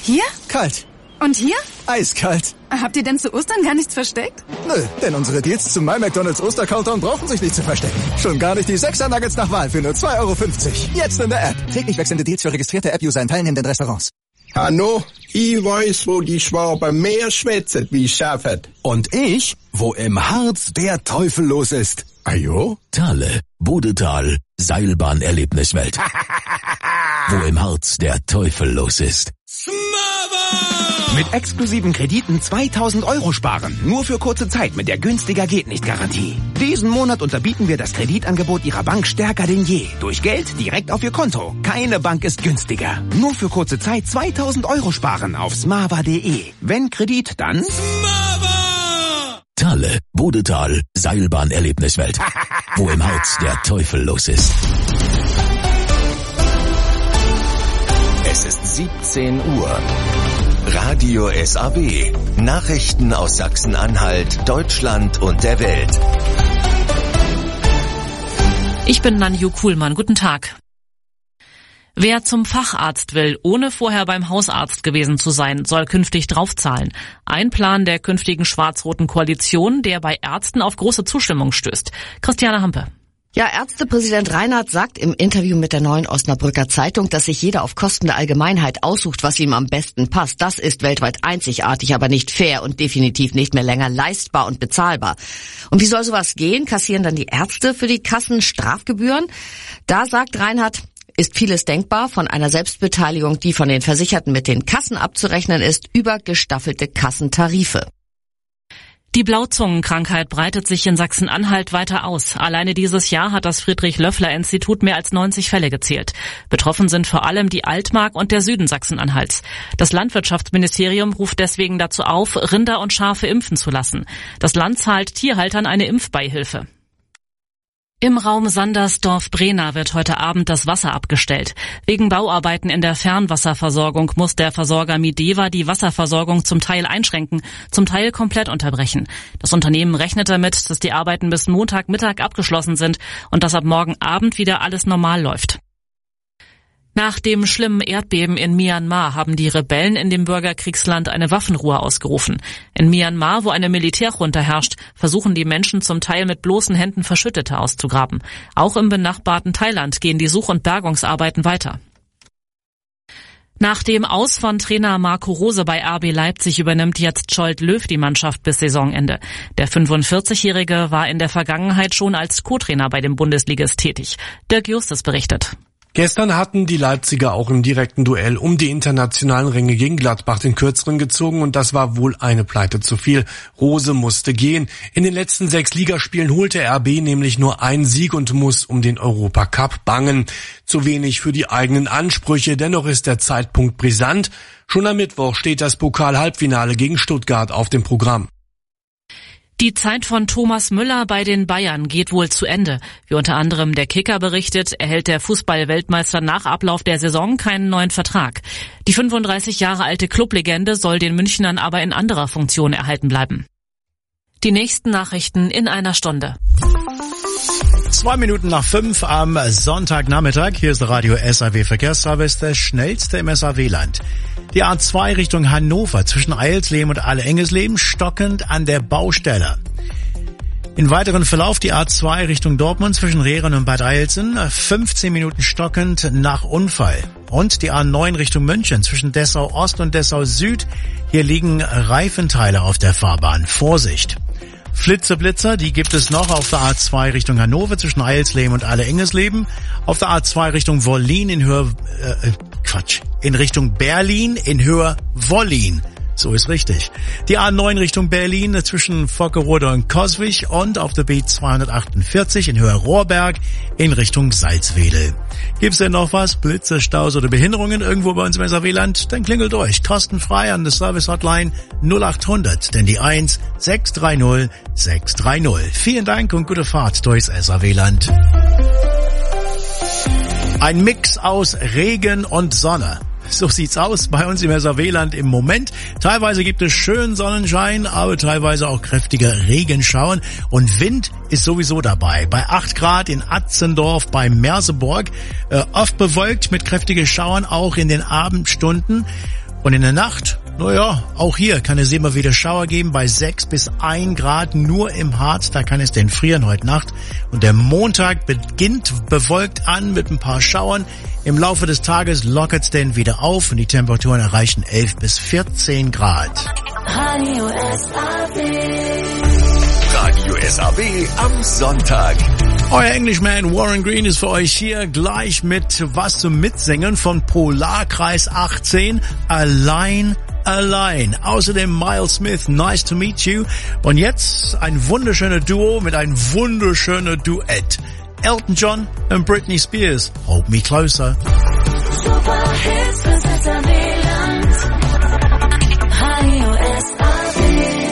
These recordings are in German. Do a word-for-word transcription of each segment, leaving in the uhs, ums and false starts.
Hier? Kalt. Und hier? Eiskalt. Habt ihr denn zu Ostern gar nichts versteckt? Nö, denn unsere Deals zum My McDonald's Oster-Countdown brauchen sich nicht zu verstecken. Schon gar nicht die sechser Nuggets nach Wahl für nur zwei Euro fünfzig. Jetzt in der App. Täglich wechselnde Deals für registrierte App-User in teilnehmenden Restaurants. Hanno, ich weiß, wo die Schwaben mehr schwätzen wie schaffen. Und ich, wo im Harz der Teufel los ist. Ajo? Thale, Bodetal, Seilbahnerlebniswelt. Wo im Harz der Teufel los ist. Mit exklusiven Krediten zweitausend Euro sparen. Nur für kurze Zeit mit der günstiger geht nicht Garantie. Diesen Monat unterbieten wir das Kreditangebot Ihrer Bank stärker denn je. Durch Geld direkt auf Ihr Konto. Keine Bank ist günstiger. Nur für kurze Zeit zweitausend Euro sparen auf smava punkt de. Wenn Kredit, dann Smava! Thale, Bodetal, Seilbahnerlebniswelt. Wo im Harz der Teufel los ist. Es ist siebzehn Uhr. Radio S A W. Nachrichten aus Sachsen-Anhalt, Deutschland und der Welt. Ich bin Nanju Kuhlmann. Guten Tag. Wer zum Facharzt will, ohne vorher beim Hausarzt gewesen zu sein, soll künftig draufzahlen. Ein Plan der künftigen schwarz-roten Koalition, der bei Ärzten auf große Zustimmung stößt. Christiane Hampe. Ja, Ärztepräsident Reinhardt sagt im Interview mit der Neuen Osnabrücker Zeitung, dass sich jeder auf Kosten der Allgemeinheit aussucht, was ihm am besten passt. Das ist weltweit einzigartig, aber nicht fair und definitiv nicht mehr länger leistbar und bezahlbar. Und wie soll sowas gehen? Kassieren dann die Ärzte für die Kassen Strafgebühren? Da sagt Reinhardt, ist vieles denkbar, von einer Selbstbeteiligung, die von den Versicherten mit den Kassen abzurechnen ist, über gestaffelte Kassentarife. Die Blauzungenkrankheit breitet sich in Sachsen-Anhalt weiter aus. Alleine dieses Jahr hat das Friedrich-Löffler-Institut mehr als neunzig Fälle gezählt. Betroffen sind vor allem die Altmark und der Süden Sachsen-Anhalts. Das Landwirtschaftsministerium ruft deswegen dazu auf, Rinder und Schafe impfen zu lassen. Das Land zahlt Tierhaltern eine Impfbeihilfe. Im Raum Sandersdorf-Brena wird heute Abend das Wasser abgestellt. Wegen Bauarbeiten in der Fernwasserversorgung muss der Versorger Mideva die Wasserversorgung zum Teil einschränken, zum Teil komplett unterbrechen. Das Unternehmen rechnet damit, dass die Arbeiten bis Montagmittag abgeschlossen sind und dass ab morgen Abend wieder alles normal läuft. Nach dem schlimmen Erdbeben in Myanmar haben die Rebellen in dem Bürgerkriegsland eine Waffenruhe ausgerufen. In Myanmar, wo eine Militärjunta herrscht, versuchen die Menschen zum Teil mit bloßen Händen Verschüttete auszugraben. Auch im benachbarten Thailand gehen die Such- und Bergungsarbeiten weiter. Nach dem Aus von Trainer Marco Rose bei R B Leipzig übernimmt jetzt Scholt Löw die Mannschaft bis Saisonende. Der fünfundvierzigjährige war in der Vergangenheit schon als Co-Trainer bei dem Bundesligist tätig. Dirk Justus berichtet. Gestern hatten die Leipziger auch im direkten Duell um die internationalen Ränge gegen Gladbach den Kürzeren gezogen und das war wohl eine Pleite zu viel. Rose musste gehen. In den letzten sechs Ligaspielen holte R B nämlich nur einen Sieg und muss um den Europacup bangen. Zu wenig für die eigenen Ansprüche, dennoch ist der Zeitpunkt brisant. Schon am Mittwoch steht das Pokal-Halbfinale gegen Stuttgart auf dem Programm. Die Zeit von Thomas Müller bei den Bayern geht wohl zu Ende. Wie unter anderem der Kicker berichtet, erhält der Fußball-Weltmeister nach Ablauf der Saison keinen neuen Vertrag. Die fünfunddreißig Jahre alte Clublegende soll den Münchnern aber in anderer Funktion erhalten bleiben. Die nächsten Nachrichten in einer Stunde. Zwei Minuten nach fünf am Sonntagnachmittag. Hier ist der Radio S A W Verkehrsservice, der schnellste im S A W-Land. Die A zwei Richtung Hannover zwischen Eilsleben und Alle-Engesleben stockend an der Baustelle. In weiteren Verlauf die A zwei Richtung Dortmund zwischen Rehren und Bad Eilsen, fünfzehn Minuten stockend nach Unfall. Und die A neun Richtung München zwischen Dessau Ost und Dessau Süd. Hier liegen Reifenteile auf der Fahrbahn. Vorsicht! Flitzeblitzer, die gibt es noch auf der A zwei Richtung Hannover zwischen Eilsleben und Alle-Engesleben. Auf der A zwei Richtung Wollin in Höhe, äh, Quatsch, in Richtung Berlin in Höhe Wollin. So ist richtig. Die A neun Richtung Berlin zwischen Vockerode und Coswig und auf der B zweihundertachtundvierzig in Höhe Rohrberg in Richtung Salzwedel. Gibt's denn noch was? Blitze, Staus oder Behinderungen irgendwo bei uns im S A W-Land? Dann klingelt durch. Kostenfrei an der Service-Hotline null acht hundert, denn die eins sechs drei null sechs drei null. Vielen Dank und gute Fahrt durchs S A W-Land. Ein Mix aus Regen und Sonne. So sieht's aus bei uns im S A W-Land im Moment. Teilweise gibt es schönen Sonnenschein, aber teilweise auch kräftige Regenschauern. Und Wind ist sowieso dabei. Bei acht Grad in Atzendorf bei Merseburg. Äh, oft bewölkt mit kräftigen Schauern auch in den Abendstunden. Und in der Nacht, naja, auch hier kann es immer wieder Schauer geben bei sechs bis ein Grad nur im Harz. Da kann es denn frieren heute Nacht. Und der Montag beginnt bewölkt an mit ein paar Schauern. Im Laufe des Tages lockert es denn wieder auf und die Temperaturen erreichen elf bis vierzehn Grad. Radio S A B. Radio S A B am Sonntag. Euer Englishman Warren Green ist für euch hier gleich mit was zum Mitsingen von Polarkreis achtzehn, Allein, Allein. Außerdem Miles Smith, Nice to Meet You. Und jetzt ein wunderschöner Duo mit einem wunderschönen Duett. Elton John und Britney Spears, Hold Me Closer. Super Hits für Sittermeland. Radio S A B.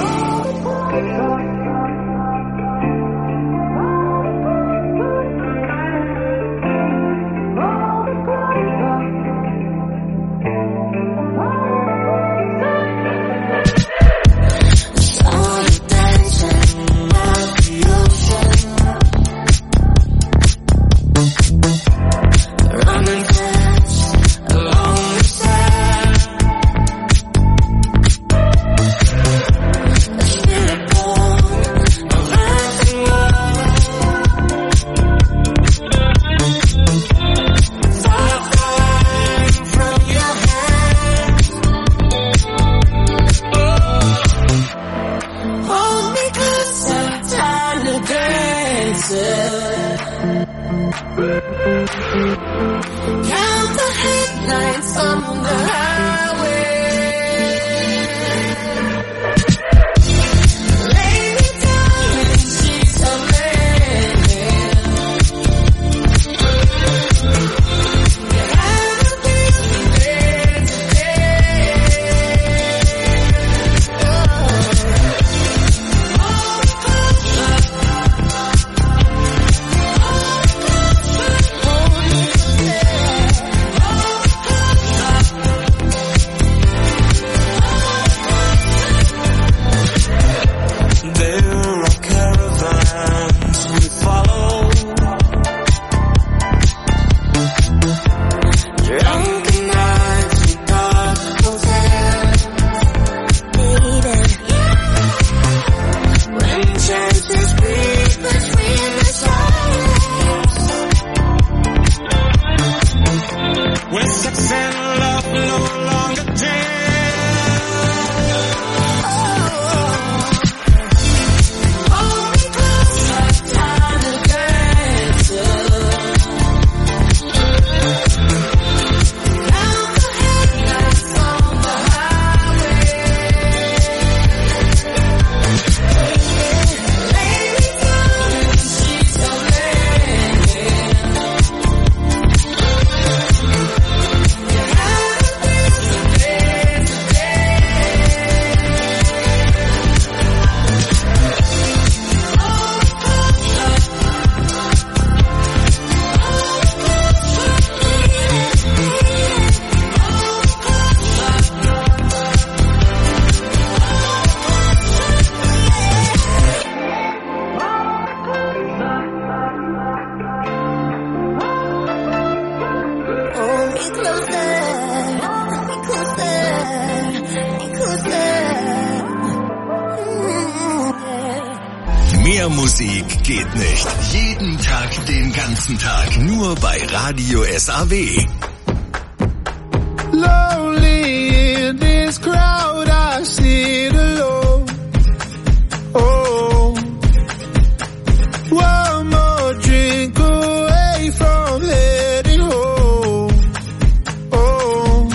Musik geht nicht. Jeden Tag, den ganzen Tag. Nur bei Radio S A W. Lonely in this crowd, I sit alone. Oh, one more drink away from heading home. Oh,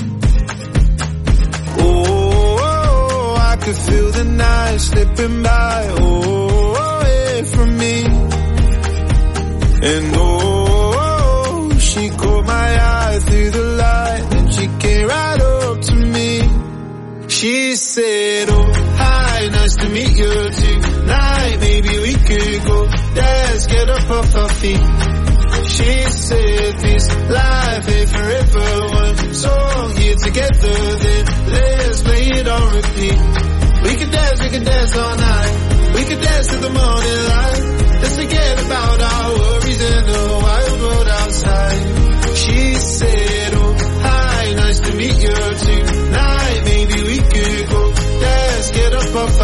oh, oh, I could feel the night slipping by. Oh. From me, and oh, she caught my eye through the light, and she came right up to me. She said, oh, hi, nice to meet you tonight. Maybe we could go dance, get up off our feet. She said, this life ain't forever. One song here together, then let's play it on repeat. We can dance, we can dance all night. We could dance to the morning light. Let's forget about our worries in the wild world outside. She said, oh, hi, nice to meet you too.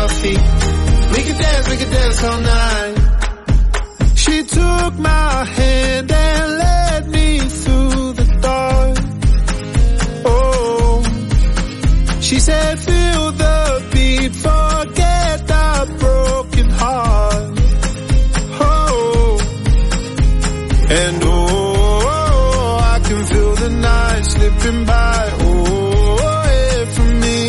feet. We could dance, we could dance all night. She took my hand and led me through the dark. Oh, she said feel the beat, forget the broken heart. Oh, and oh, I can feel the night slipping by. Oh, away from me.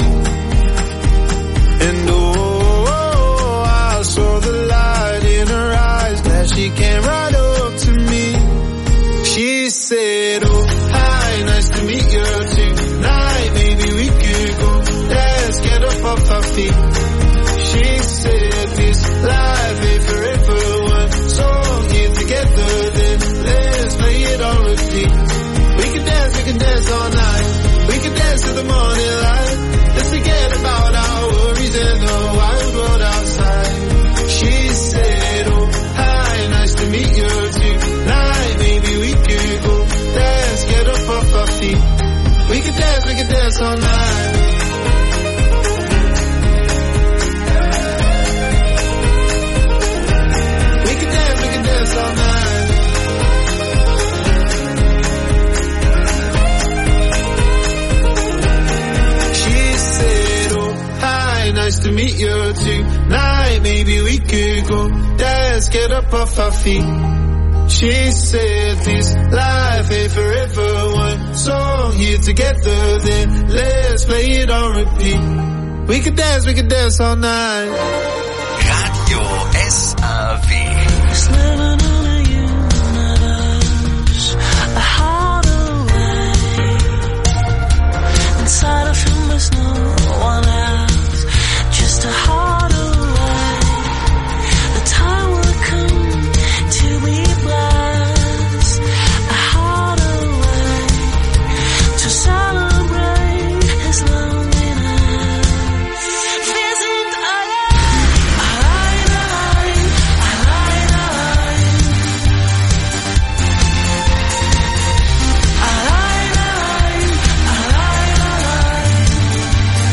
And oh, I saw the light in her eyes, glad she came right up to me. She said, oh, hi, nice to meet you tonight. Maybe we could go dance, get up off our feet. She said, this life ain't forever, one song here together, then let's play it on repeat. We can dance, we can dance all night. We can dance to the morning light. Let's forget about our worries and the wild world outside. She said, oh, hi, nice to meet you tonight. Maybe we could go dance, get up off our feet. We can dance, we can dance all night. We can dance, we can dance all night. She said, oh, hi, nice to meet you tonight. Maybe we could go dance, get up off our feet. She said this life ain't forever, one song here together, then let's play it on repeat. We could dance, we could dance all night. Radio S A V. He's living in a universe, a heart away. Inside of him there's no one else, just a heart away. The time will come to be blessed, a heart away, to celebrate his loneliness. Wir sind allein, allein, allein, allein, allein. Allein, allein, allein, allein.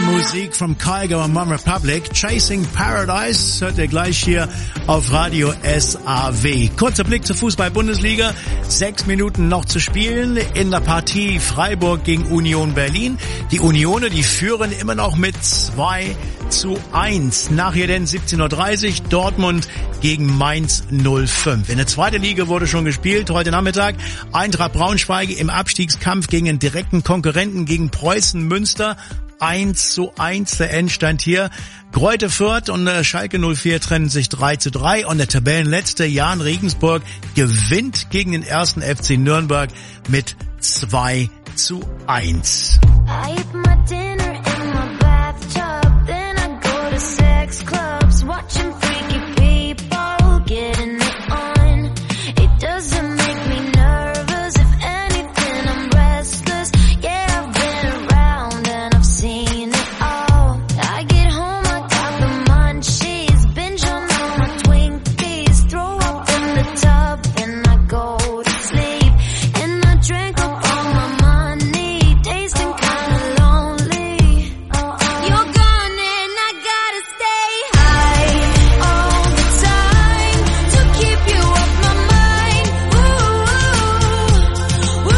Musik von Kygo und One Republic. Chasing Paradise hört ihr gleich hier auf Radio S A W. Kurzer Blick zur Fußball-Bundesliga. Sechs Minuten noch zu spielen in der Partie Freiburg gegen Union Berlin. Die Unioner, die führen immer noch mit zwei zu eins. Nachher denn siebzehn Uhr dreißig Dortmund gegen Mainz null fünf. In der zweiten Liga wurde schon gespielt heute Nachmittag. Eintracht Braunschweig im Abstiegskampf gegen einen direkten Konkurrenten gegen Preußen Münster. eins zu eins der Endstand hier. Greuther Fürth und äh, Schalke null vier trennen sich drei zu drei und der Tabellenletzte Jahn Regensburg gewinnt gegen den ersten F C Nürnberg mit zwei zu eins. I eat my dinner in my bathtub, then I go to sex clubs, watching freaky people getting it on. It doesn't make me nervous, if anything I'm restless. Yeah, I've been around and I've seen it all. I get home, I got the munchies, binge on all my Twinkies, throw up in the tub and I go to sleep. And I drank up all my money, tasting kinda lonely. You're gone and I gotta stay high all the time to keep you off my mind. Ooh, ooh,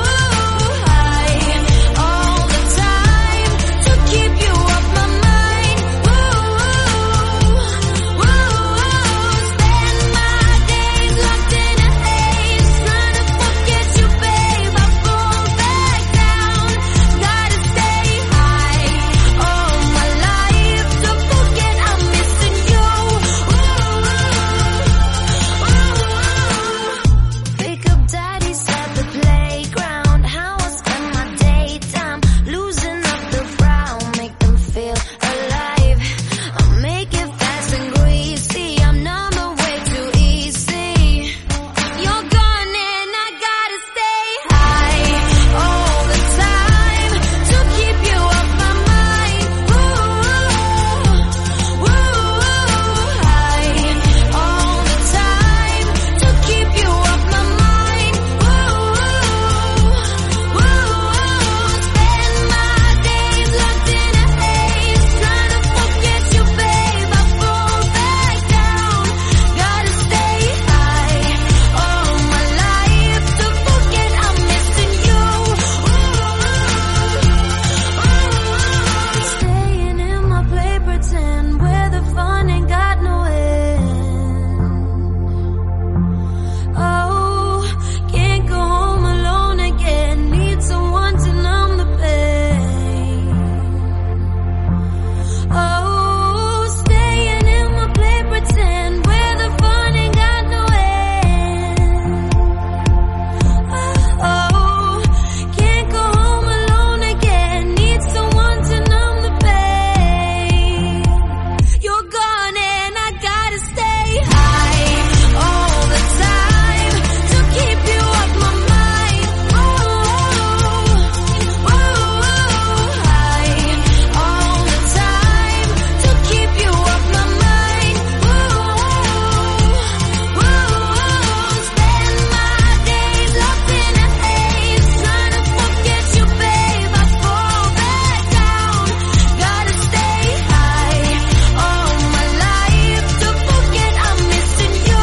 high all the time to keep you off my mind. Ooh, ooh, spend my days locked in a haze, trying to forget you, babe. I fall back down, gotta stay high all my life to forget I'm missing you. Ooh, pick up daddies at the playground, how I spend my daytime, losing up the brown, make them feel alive. I make it fast and greasy, I'm numb way too easy. You're gone and I gotta stay high all the time to keep you off my mind. Ooh, ooh, high all the time to keep you off my mind. Ooh, ooh, spend my days locked in a haze, trying to forget you, babe. I fall back down, gotta stay high all my life to forget I'm missing you. Staying in my play pretend where the fun ain't got no end. Oh, can't go home alone again, need someone to numb the pain. Oh, staying in my play pretend where the fun ain't got no end. Oh, can't go home alone again, need someone to numb the pain. You're gone and I gotta stay high all the time to keep you off my mind. Ooh, ooh, high all the time to keep you off my mind. Ooh, ooh, spend my days locked in a haze, trying to forget you, babe. I fall back down, gotta stay high all my life to forget I'm missing you.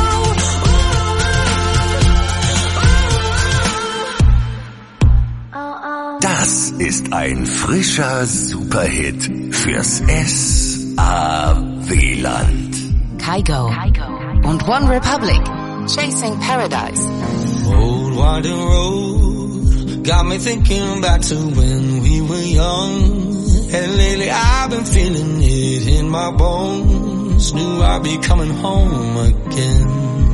Ooh, oh, oh. Das ist ein frischer Superhit fürs S A W-Land. Kygo und One Republic. Chasing Paradise. Old winding road got me thinking back to when we were young. And lately I've been feeling it in my bones. Knew I'd be coming home again.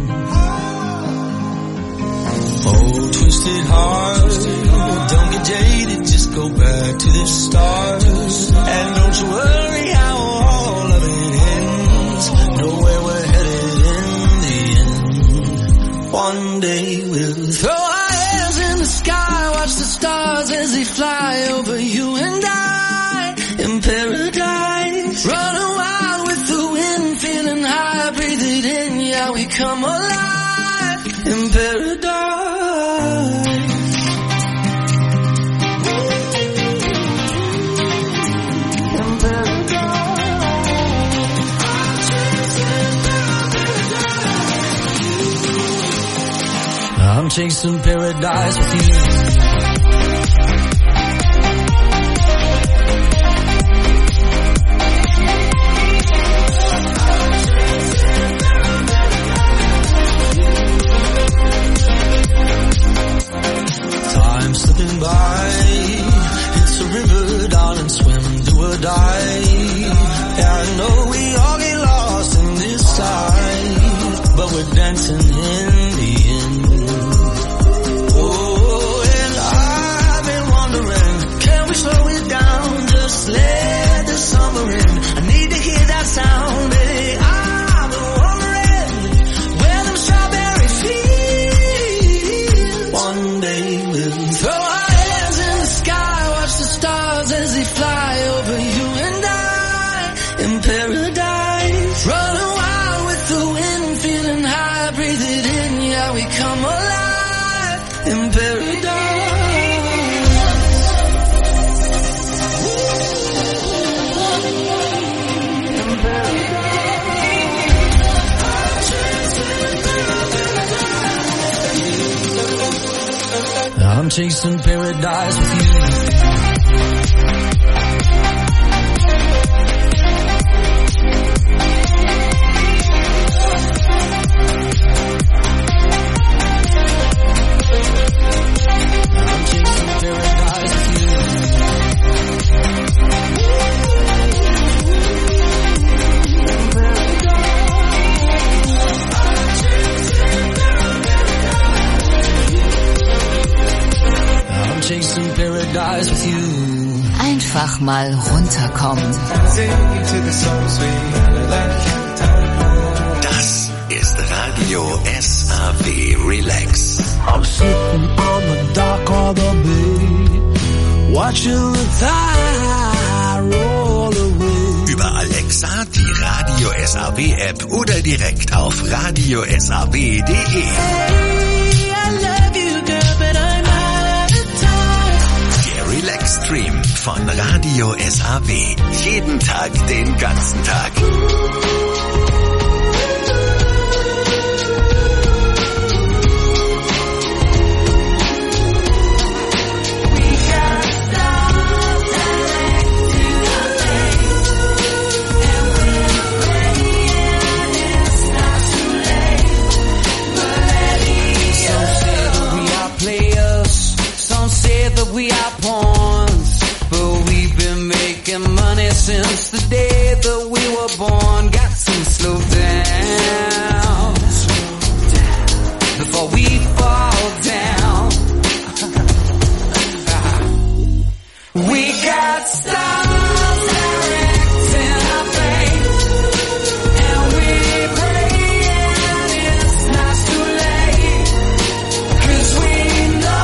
Oh, twisted heart, don't get jaded, just go back to the start. And don't you worry how all of it ends. Know where we're headed in the end. One day we'll throw our hands in the sky, watch the stars as they fly over you and I. In paradise, running wild with the wind, feeling high, breathe it in, yeah, we come alive. In paradise. In chasing paradise with you. Time slipping by, it's a river, darling, swim, do or die. Yeah, I know we all get lost in this side, but we're dancing in the end. Oh, and I've been wondering, can we slow it down, just let the summer in. I need to hear that sound, baby. I've been wondering where them strawberries feel. One day we'll throw our hands in the sky, watch the stars as they fly over you and I in paradise. Running wild with the wind, feeling high, breathe it in, yeah, we come alive in paradise. I'm chasing paradise with you. I'm chasing paradise with you. I'm chasing paradise with you. Einfach mal runterkommen. Das ist Radio S A W Relax. I'm sitting on the dock of the bay, watching the tide roll away. Über Alexa, die Radio S A W App oder direkt auf radio s a w punkt de. Der Relax Stream von Radio S A W. Jeden Tag, den ganzen Tag. We are pawns, but we've been making money since the day that we were born. Got to slow down before we fall down. We got stars directing our fate, and we're praying it's not too late, 'cause we know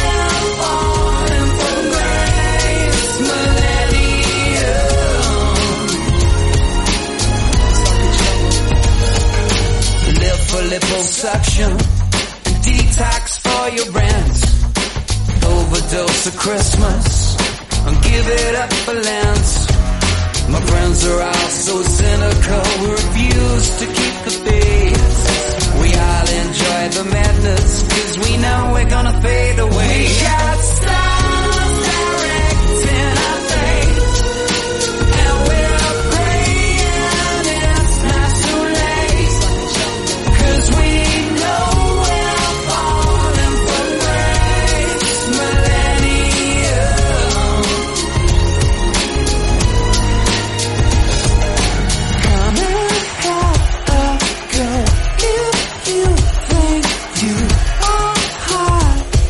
liposuction and detox for your rent. Overdose of Christmas and give it up for Lent. My friends are all so cynical, we refuse to keep the faith. We all enjoy the madness, 'cause we know we're gonna fade away. We got stars directing our fate, and we're praying it's not too late, 'cause we know we're falling from grace, millennium. Come and have a go if you think you are hot.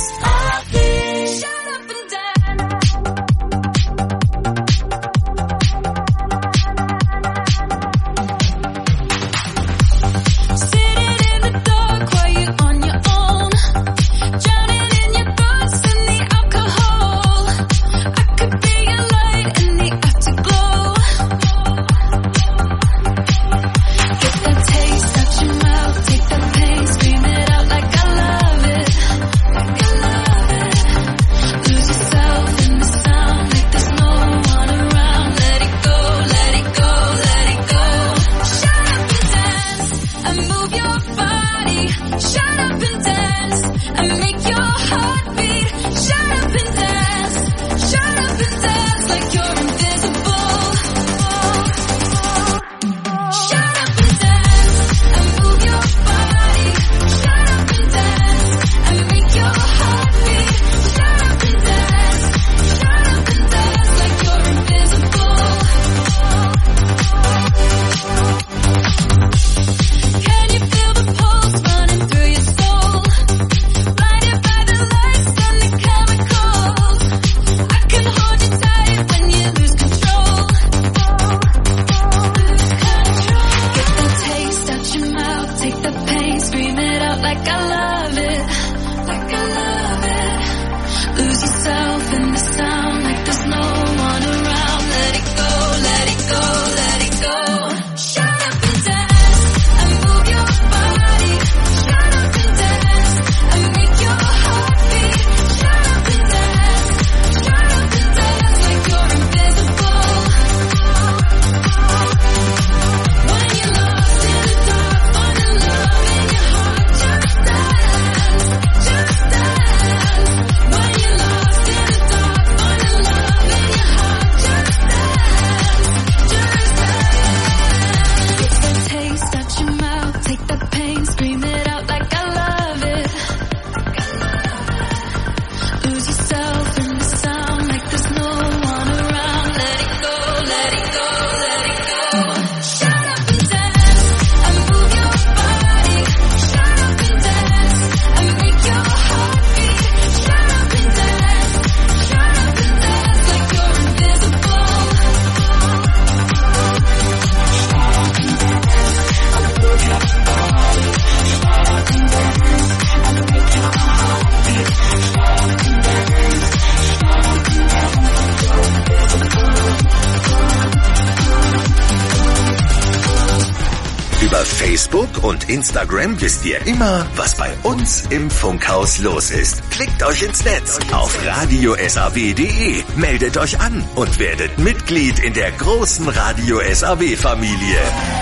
Facebook und Instagram wisst ihr immer, was bei uns im Funkhaus los ist. Klickt euch ins Netz auf radio s a w punkt d e, meldet euch an und werdet Mitglied in der großen Radio S A W-Familie.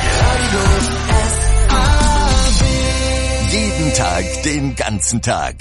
Jeden Tag, den ganzen Tag.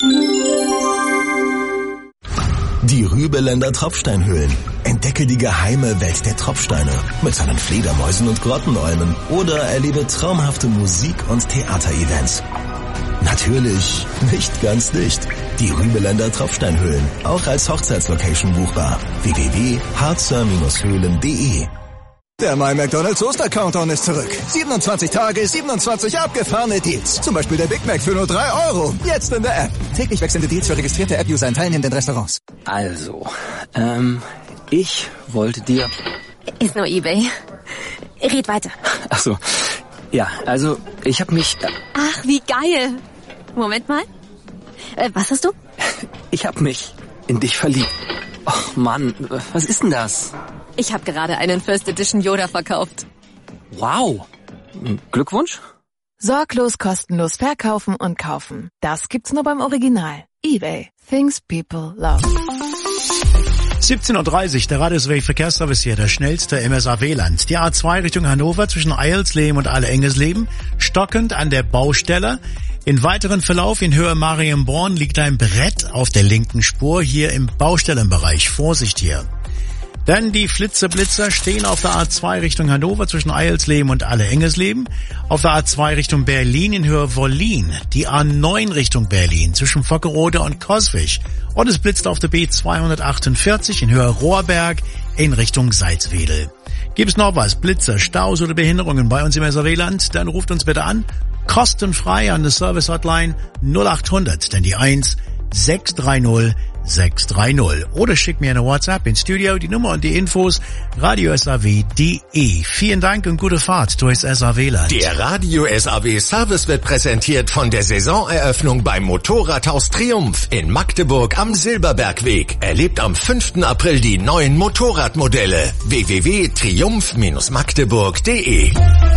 Die Rübeländer Tropfsteinhöhlen. Entdecke die geheime Welt der Tropfsteine mit seinen Fledermäusen und Grottenolmen oder erlebe traumhafte Musik- und Theaterevents. Natürlich nicht ganz dicht. Die Rübeländer Tropfsteinhöhlen, auch als Hochzeitslocation buchbar. w w w punkt harzer höhlen punkt d e. Der My McDonald's Oster-Countdown ist zurück. siebenundzwanzig Tage, siebenundzwanzig abgefahrene Deals. Zum Beispiel der Big Mac für nur drei Euro. Jetzt in der App. Täglich wechselnde Deals für registrierte App-User in teilnehmenden Restaurants. Also, ähm, ich wollte dir... Ist nur eBay. Red weiter. Ach so, ja, also ich habe mich... Ach, wie geil. Moment mal. Äh, was hast du? Ich habe mich in dich verliebt. Och Mann, was ist denn das? Ich habe gerade einen First Edition Yoda verkauft. Wow. Glückwunsch. Sorglos kostenlos verkaufen und kaufen. Das gibt's nur beim Original. eBay. Things people love. siebzehn Uhr dreißig, der Radio S A W Verkehrsservice hier, der schnellste im S A W-Land. Die A zwei Richtung Hannover zwischen Eilsleben und Alle-Engesleben, stockend an der Baustelle. In weiteren Verlauf in Höhe Marienborn liegt ein Brett auf der linken Spur hier im Baustellenbereich. Vorsicht hier. Dann die Flitzeblitzer stehen auf der A zwei Richtung Hannover zwischen Eilsleben und Alle-Engesleben. Auf der A zwei Richtung Berlin in Höhe Wollin. Die A neun Richtung Berlin zwischen Vockerode und Coswig. Und es blitzt auf der B zweihundertachtundvierzig in Höhe Rohrberg in Richtung Salzwedel. Gibt es noch was? Blitzer, Staus oder Behinderungen bei uns im S A W-Land? Dann ruft uns bitte an. Kostenfrei an der Service Hotline null acht hundert, denn die eins sechs drei null sechs drei null. Oder schick mir eine WhatsApp ins Studio, die Nummer und die Infos, radio S A W punkt de. Vielen Dank und gute Fahrt durchs S A W-Land. Der Radio S A W Service wird präsentiert von der Saisoneröffnung beim Motorradhaus Triumph in Magdeburg am Silberbergweg. Erlebt am fünften April die neuen Motorradmodelle. w w w punkt triumph Bindestrich magdeburg punkt de.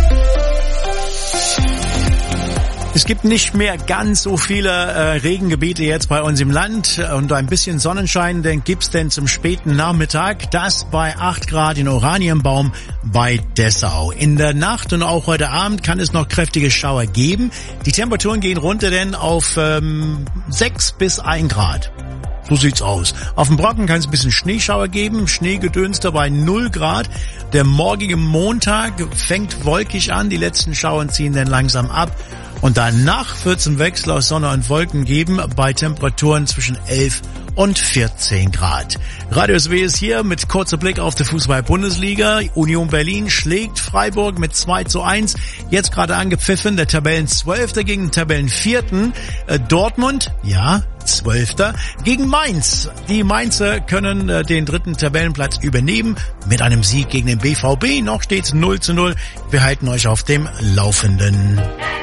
Es gibt nicht mehr ganz so viele äh, Regengebiete jetzt bei uns im Land und ein bisschen Sonnenschein, denn gibt's denn zum späten Nachmittag, das bei acht Grad in Oranienbaum bei Dessau. In der Nacht und auch heute Abend kann es noch kräftige Schauer geben. Die Temperaturen gehen runter denn auf ähm, sechs bis ein Grad. So sieht's aus. Auf dem Brocken kann es ein bisschen Schneeschauer geben, Schneegedönster bei null Grad. Der morgige Montag fängt wolkig an, die letzten Schauern ziehen dann langsam ab. Und danach wird es einen Wechsel aus Sonne und Wolken geben bei Temperaturen zwischen elf und vierzehn Grad. Radio S W ist hier mit kurzer Blick auf die Fußball-Bundesliga. Union Berlin schlägt Freiburg mit zwei zu eins. Jetzt gerade angepfiffen, der Tabellenzwölfter gegen den Tabellenvierten. Äh, Dortmund, ja, Zwölfter gegen Mainz. Die Mainzer können äh, den dritten Tabellenplatz übernehmen mit einem Sieg gegen den B V B. Noch steht's null zu null. Wir halten euch auf dem Laufenden.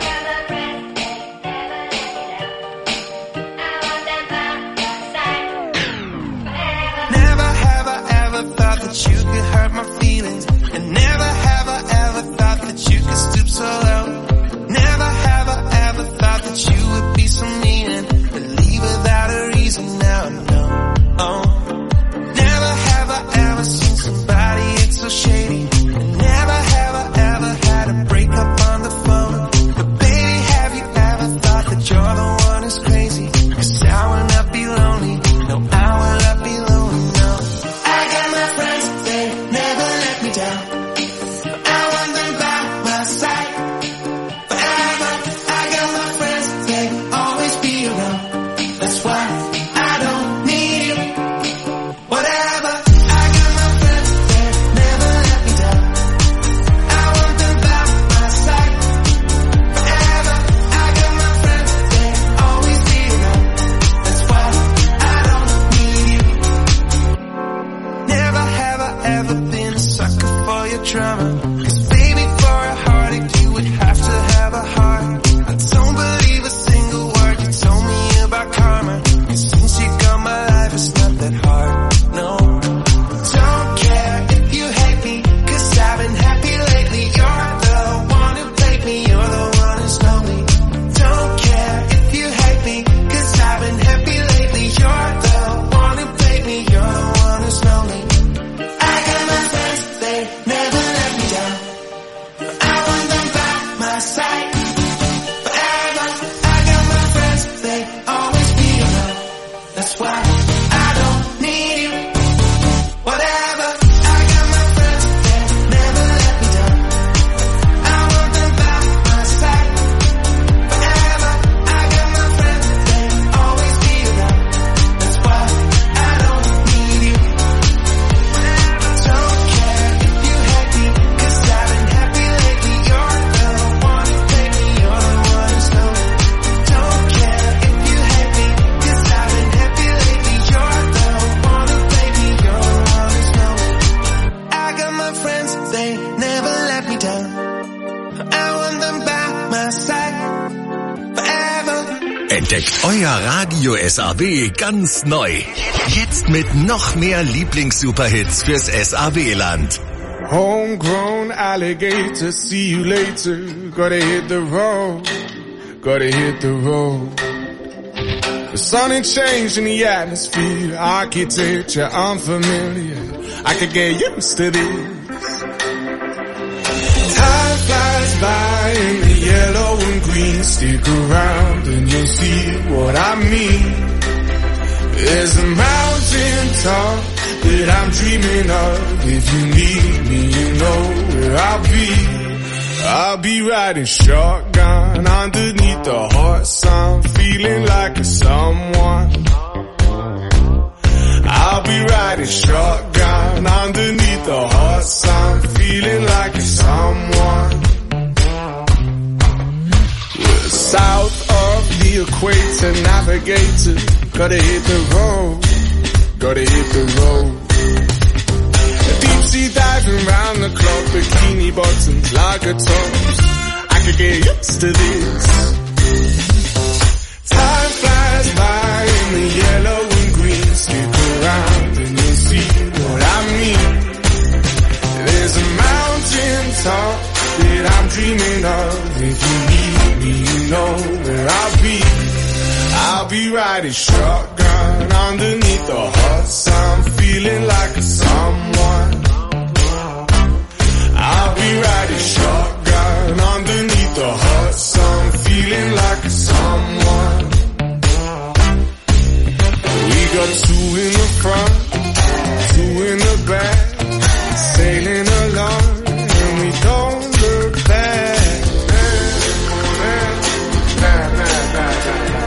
You could hurt my feelings, and never have I ever thought that you could stoop so low. Never have I ever thought that you would be so mean and leave without a reason. Now I know. Oh, never have I ever seen somebody act so shady, and never have I ever had a breakup on the phone. But baby, have you ever thought that you're the one who's crazy? 'Cause I will not be lonely. No, I will not be lonely. No, I got my friends. Never let me down. I want them by my side forever. I got my friends, they always be around. That's why I don't need you. Whatever. I got my friends, they never let me down. I want them by my side forever. I got my friends, they always be around. That's why I don't need you. Never have I ever been a sucker for your drama. 'Cause baby, for a heartache you would have to have a heart. I don't believe a single word you told me about karma. 'Cause since you got my life, it's not that hard, no. Don't care if you hate me, 'cause I've been happy lately. You're the one who played me, you're the one who's lonely. Don't care if you hate me, 'cause I've been happy lately. You're the one who played me, you're the one who's lonely. I got my friends, they never let me down. I want them by my side forever. I got my friends, they always be around. That's why I don't need you. Whatever. I got my friends, they never let me down. I want them by my side forever. I got my friends, they always be around. That's why I don't need you. Don't care if you hate me, 'cause I've been happy lately. You're the one who played me, you're the one who's lonely. Don't care if you hate me, 'cause I've been happy lately. You're the one who played me, you're the one who's lonely. I got my friends, they never let me down. I want them by my side forever. Entdeckt euer Radio S A W ganz neu. Jetzt mit noch mehr Lieblings-Superhits fürs S A W-Land. Homegrown alligator, see you later. Gotta hit the road, gotta hit the road. The sun ain't changing the atmosphere, architecture unfamiliar. I could get used to this. Time flies by in the yellow and green. Stick around and you'll see what I mean. There's a mountain top that I'm dreaming of. If you need me, you know where I'll be. I'll be riding shotgun underneath the hot sun, feeling like a someone. I'll be riding shotgun underneath the hot sun, feeling like a someone. We're south of the the equator, navigator. Gotta hit the road, gotta hit the road. Deep sea diving round the clock, bikini bottoms, lager tops. I could get used to this. Time flies by in the yellow and green. Stick around and you'll see what I mean. There's a mountain top that I'm dreaming of. If you need me, you know where I'll be. I'll be riding shotgun underneath the hot sun, feeling like a someone. I'll be riding shotgun underneath the hot sun, feeling like a someone. We got two in the front, two in the back, sailing along, and we don't look back. Nah, nah, nah, nah, nah.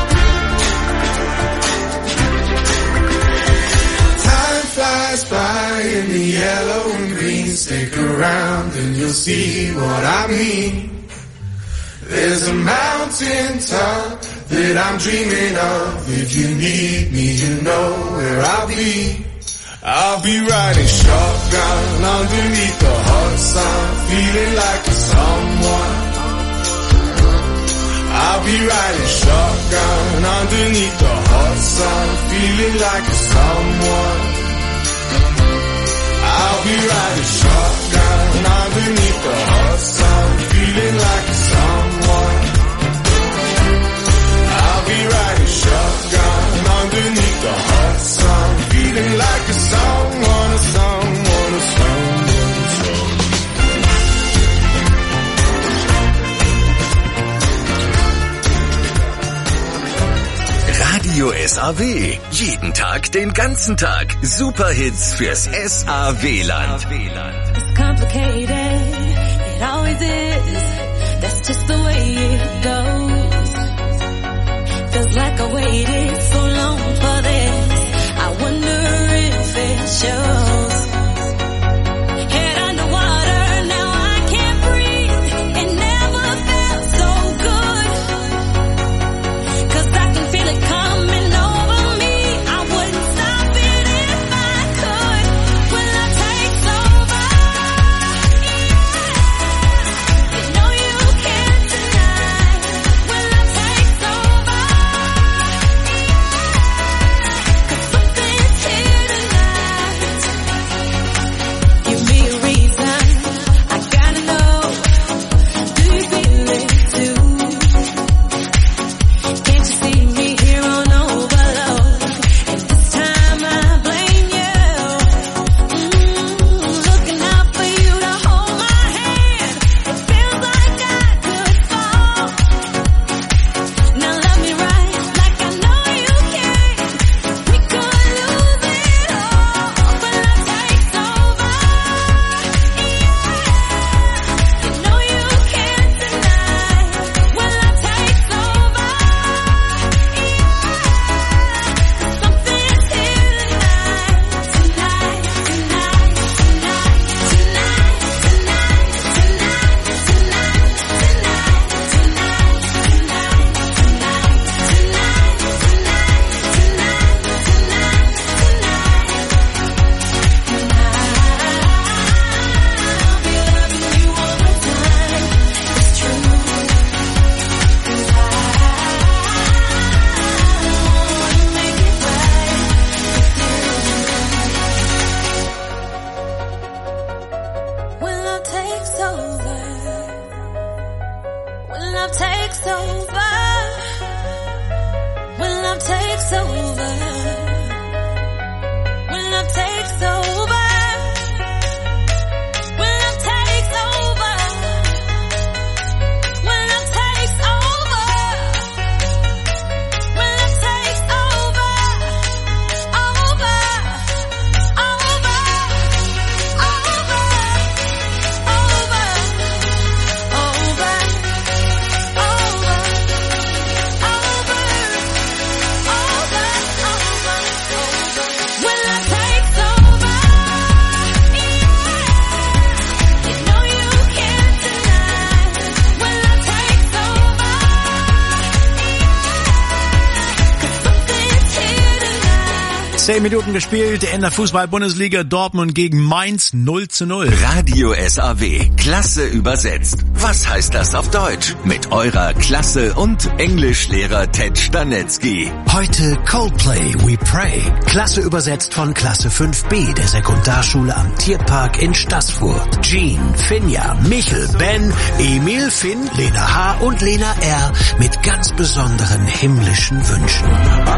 Time flies by in the yellow and green. Stick around and you'll see what I mean. There's a mountain top that I'm dreaming of. If you need me, you know where I'll be. I'll be riding shotgun underneath the hot sun, feeling like a someone. I'll be riding shotgun underneath the hot sun, feeling like a someone. I'll be riding shotgun underneath the hot sun, feeling like a someone. I'll be riding shotgun underneath the hot sun, feeling like a someone, a someone, a someone, a someone. Radio S A W. Jeden Tag, den ganzen Tag. Superhits fürs S A W-Land. It's complicated, it always is. That's just the way it goes. Feels like I waited so long for this. I wonder if it shows. Head underwater, now I can't breathe. It never felt so good. 'Cause I can feel it coming over me. I wouldn't stop it if I could. Will I take over? You know you can't deny. Will I take over? Zehn Minuten gespielt in der Fußball-Bundesliga, Dortmund gegen Mainz null zu null. Radio S A W, Klasse übersetzt. Was heißt das auf Deutsch? Mit eurer Klasse- und Englischlehrer Ted Stanetzky. Heute Coldplay, We Pray. Klasse übersetzt von Klasse fünf B der Sekundarschule am Tierpark in Staßfurt. Jean, Finja, Michel, Ben, Emil, Finn, Lena H. und Lena R. mit ganz besonderen himmlischen Wünschen.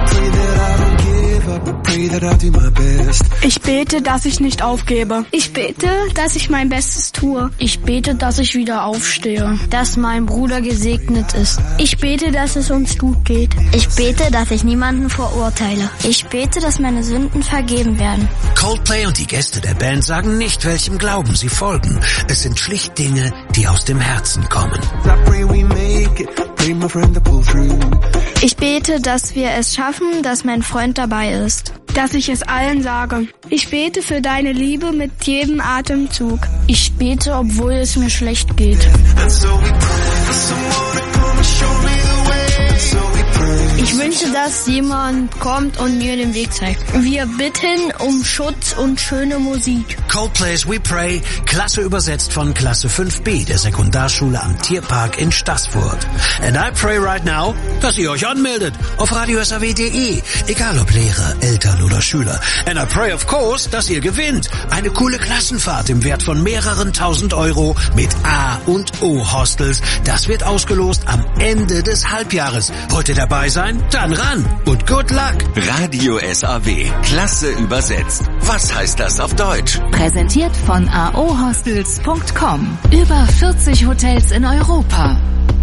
Ich bete, dass ich nicht aufgebe. Ich bete, dass ich mein Bestes tue. Ich bete, dass ich wieder aufstehe. Dass mein Bruder gesegnet ist. Ich bete, dass es uns gut geht. Ich bete, dass ich niemanden verurteile. Ich bete, dass meine Sünden vergeben werden. Coldplay und die Gäste der Band sagen nicht, welchem Glauben sie folgen. Es sind schlicht Dinge, die aus dem Herzen kommen. Ich bete, dass wir es schaffen, dass mein Freund dabei ist. Dass ich es allen sage. Ich bete für deine Liebe mit jedem Atemzug. Ich bete, obwohl es mir schlecht geht. Ich wünsche, dass jemand kommt und mir den Weg zeigt. Wir bitten um Schutz und schöne Musik. Coldplay's We Pray, Klasse übersetzt von Klasse fünf B der Sekundarschule am Tierpark in Staßfurt. And I pray right now, dass ihr euch anmeldet auf radio s a w punkt de, egal ob Lehrer, Eltern oder Schüler. And I pray of course, dass ihr gewinnt. Eine coole Klassenfahrt im Wert von mehreren tausend Euro mit A und O Hostels. Das wird ausgelost am Ende des Halbjahres. Wollt ihr dabei sein? Dann ran und good luck. Radio S A W, Klasse übersetzt. Was heißt das auf Deutsch? Präsentiert von a o hostels punkt com. Über vierzig Hotels in Europa.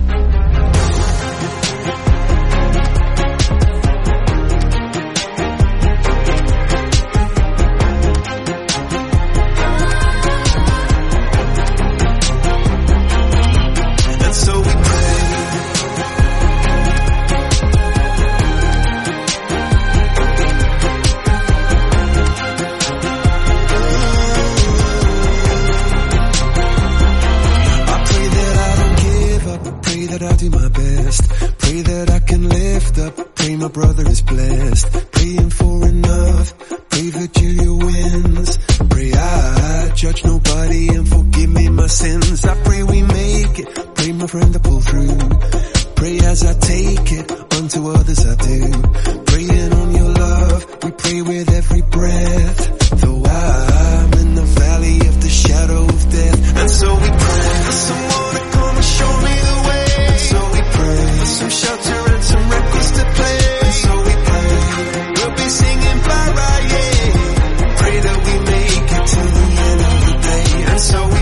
My brother is blessed, praying for enough, pray Virginia wins, pray I judge nobody and forgive me my sins, I pray we make it, pray my friend I pull through, pray as I take it, unto others I do, praying on your love, we pray with every breath, though I'm in the valley of the shadow of death, and so we pray for someone to come and show me the way, and so we pray for some shelter and some records to play. So we pray.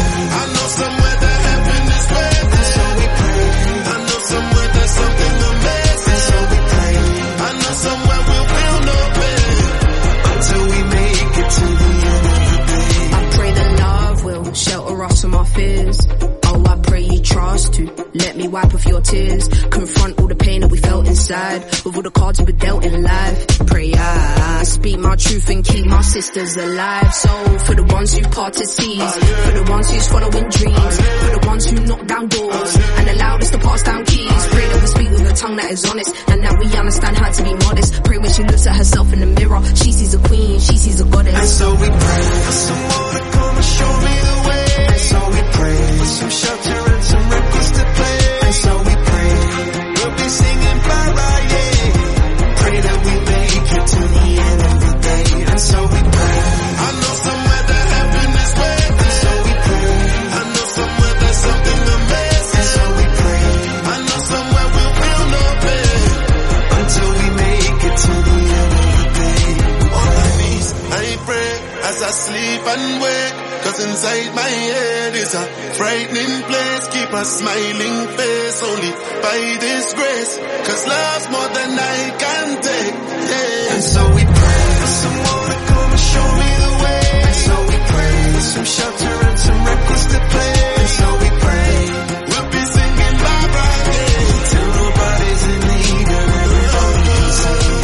I know somewhere that heaven is waiting. And so we pray. I know somewhere there's something amazing. And so we pray. I know somewhere we'll feel no pain until we make it to the end of the day. I pray that love will shelter us from our fears. Oh, I pray you trust to let me wipe off your tears. Confront all the pain that we felt inside with all the cards we were dealt in life. Pray I speak my truth and keep my sisters alive. So for the ones who've parted seas, for the ones who's following dreams, for the ones who knock down doors and allowed us to pass down keys. Pray that we speak with a tongue that is honest and that we understand how to be modest. Pray when she looks at herself in the mirror, she sees a queen, she sees a goddess. And so we pray for someone to come and show me the way. And so we pray for some shelter and some records to play. And so we pray we'll be singing bye bye, yeah. Pray that we make it to the end of the day. And so we pray. I know somewhere that heaven is waiting. And so we pray. I know somewhere there's something amazing. And so we pray. I know somewhere we'll feel no pain until we make it to the end of the day. On my knees, I pray as I sleep and wake. Cause inside my head is a frightening place. Keep a smiling face only by this grace. Cause love's more than I can take, yeah. And so we pray for someone to come and show me the way. And so we pray for some shelter and some records to play. And so we pray we'll be singing bye bye, yeah, till nobody's in need and everybody's saved.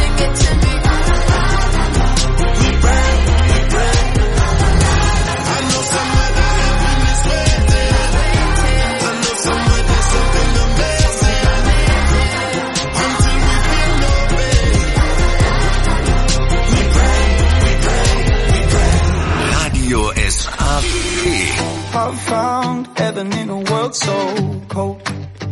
I know A. I've found heaven in a world so cold.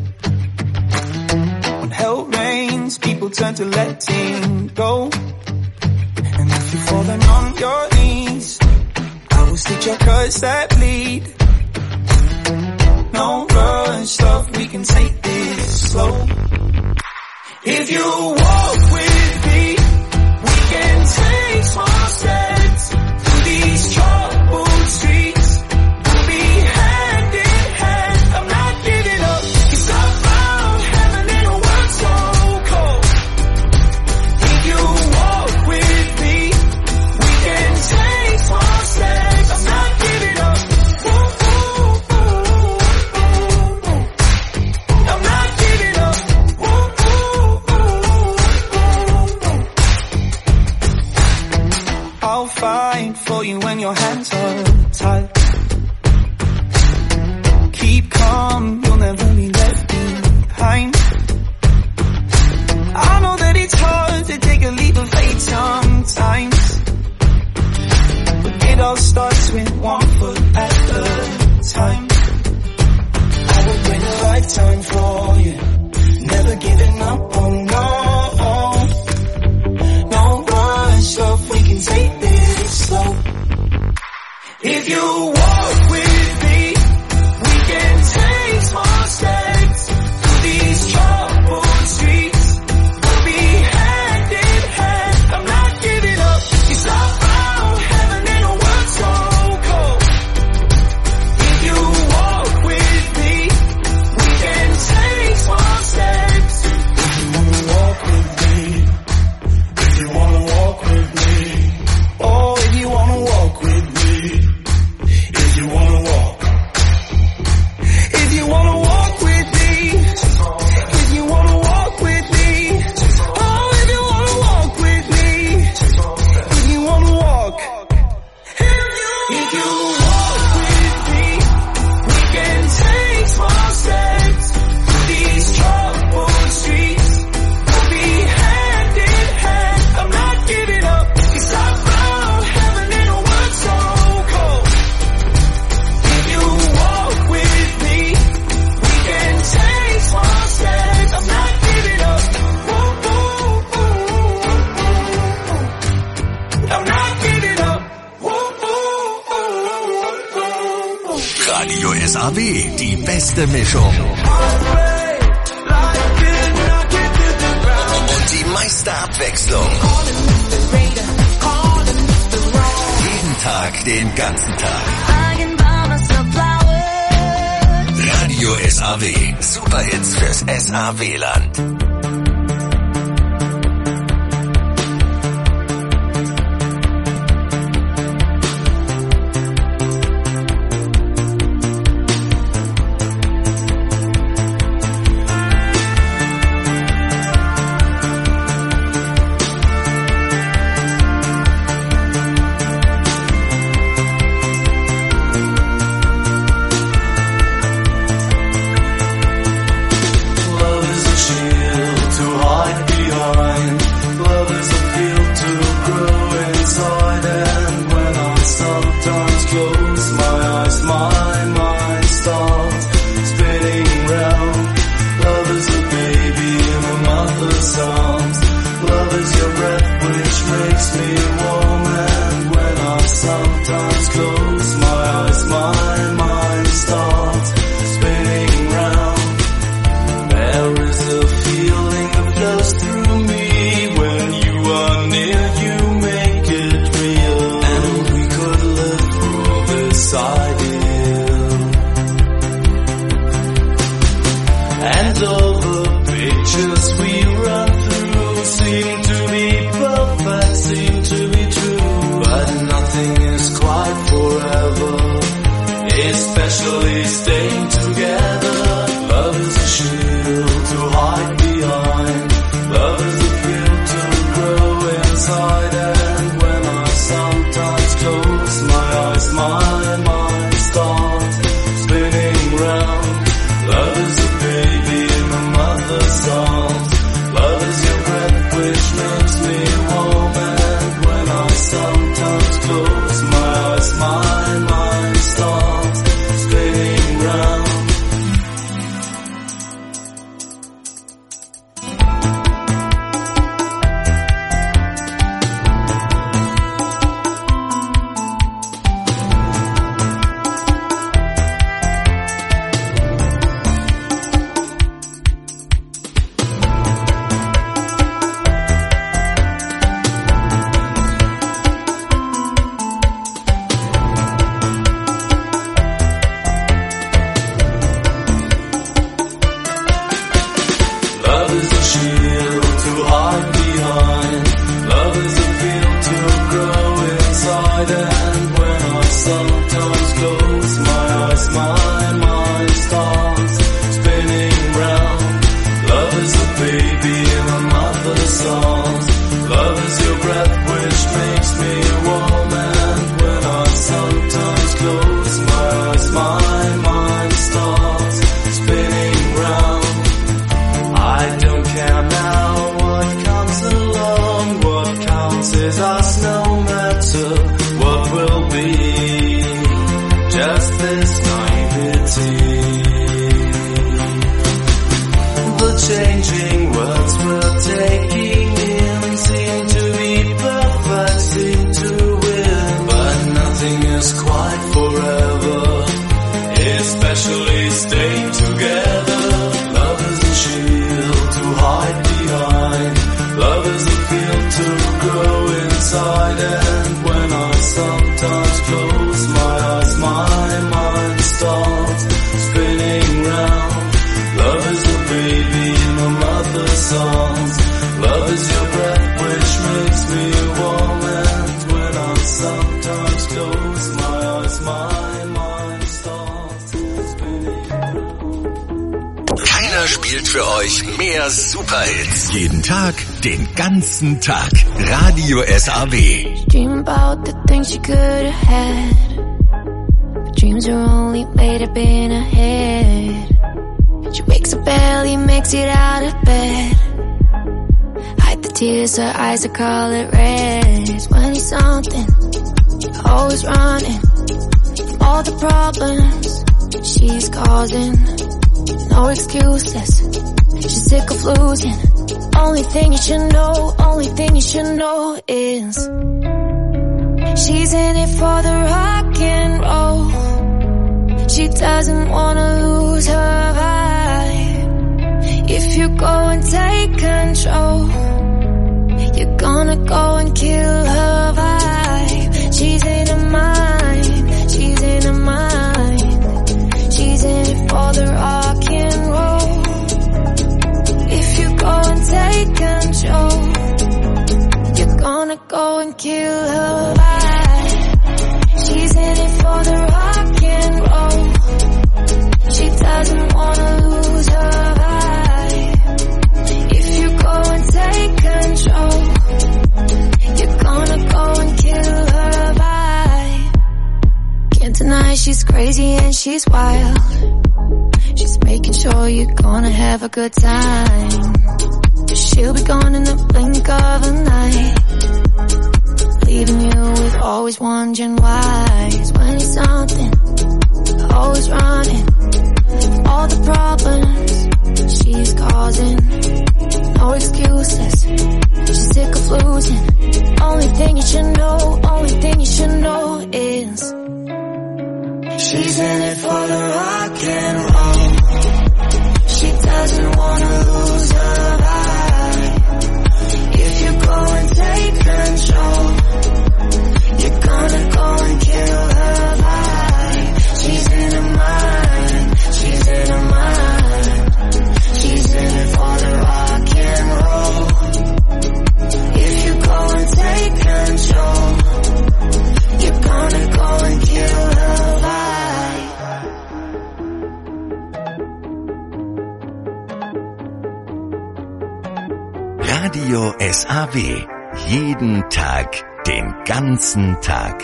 When hell rains, people turn to letting go. And if you're falling on your knees, I will stitch your cuts that bleed. No rush, love, we can take this slow. If you walk with me, we can take small steps through these troubled streets. We'll be hand in hand, I'm not giving up, 'cause I found heaven in a world so cold. If you walk with me, we can take small steps, I'm not giving up. Ooh, ooh, ooh, ooh, ooh. I'm not giving up. Ooh, ooh, ooh, ooh, ooh. I'll fight for you when your hands are tied. Keep calm, you'll never be left behind. I know that it's hard to take a leap of faith sometimes, but it all starts with one foot at a time. I would wait a lifetime for you, never giving up, oh no. No rush, love, we can take this slow. If you walk with me, we can take small steps through these troubled streets. We'll be hand in hand, I'm not giving up, 'cause I found heaven in a world so cold. If you walk with me, we can take small steps. If you wanna walk with me, if you wanna walk with me, oh, if you wanna walk with me, if you wanna walk, if you wanna walk with me, if you wanna walk with me, oh, if you wanna walk with me, if you wanna walk, if you walk with me, we can take small steps through these troubled streets. We'll be hand in hand, I'm not giving up, 'cause I found heaven in a world so cold. If you walk with me, we can take small steps, I'm not giving up. Ooh, ooh, ooh, ooh. I'm not giving up. Ooh, ooh, ooh, ooh, ooh. Radio S A W, die beste Mischung. Und die meiste Abwechslung. Jeden Tag, den ganzen Tag. Radio S A W, Superhits fürs S A W-Land. Love is a shield to hide behind. Love is a field to grow inside. And when I sometimes close my eyes, my mind starts spinning round. Love is a baby in a mother's arms. Love is your breath which makes me warm. And when I sometimes close my eyes, my mind starts spinning round. There is a feeling that flows through me when you are near, you make it real. And we could live for this ideal. And all the pictures we run through seem to be perfect, seem to be true. But nothing is quite forever, especially staying together. Love is a shield to hide behind. Love is a field to grow inside. And when I sometimes close my eyes, my mind starts spinning round. Love is a baby in a mother's arms. Love is your breath which makes me warm. And when I sometimes close my eyes, my mind sometimes close my eyes, my mind starts spinning round. Love is a baby in my mother's arms. Love is your breath which makes me warm. And when I sometimes close my eyes, my mind starts spinning round. I don't care now what comes along. What counts is us, no matter what will be. Just this naivety. The changing words we're taking in seem to be perfect, seem to win. But nothing is quite forever, especially staying together. Love is a shield to hide behind. Love is a field to grow inside. And when I sometimes close my eyes, my mind starts spinning round. Love is a baby in my mother's arms. Love is your breath which makes me warm. And when I sometimes close my eyes, my mind starts spinning round. Keiner spielt für euch mehr Superhits. Jeden Tag, den ganzen Tag. Radio S A W. Dream about the things you could have had, but dreams are only made up in her head. She wakes up barely, makes it out of bed. Hide the tears, her eyes are color red. When he's something, always running from all the problems she's causing. No excuses, she's sick of losing. Only thing you should know, only thing you should know is she's in it for the rock and roll. She doesn't wanna lose her vibe. If you go and take control, you're gonna go and kill her vibe. She's in her mind, she's in her mind. She's in it for the rock and roll. If you go and take control, you're gonna go and kill her vibe. She's in it for the rock and roll. She doesn't wanna lose her vibe. If you go and take control, you're gonna go and kill her vibe. Can't deny she's crazy and she's wild. She's making sure you're gonna have a good time. She'll be gone in the blink of an eye, leaving you with always wondering why. It's when it's something, always running from all the problems she's causing. No excuses, she's sick of losing. Only thing you should know, only thing you should know is she's in it for the rock and roll. She doesn't wanna lose her vibe. If you go and take control, you're gonna go and kill her vibe. She's in her mind, she's in her mind. She's in it for the rock and roll. If you go and take control, you're gonna go and kill her vibe. Radio S A W. Jeden Tag, den ganzen Tag.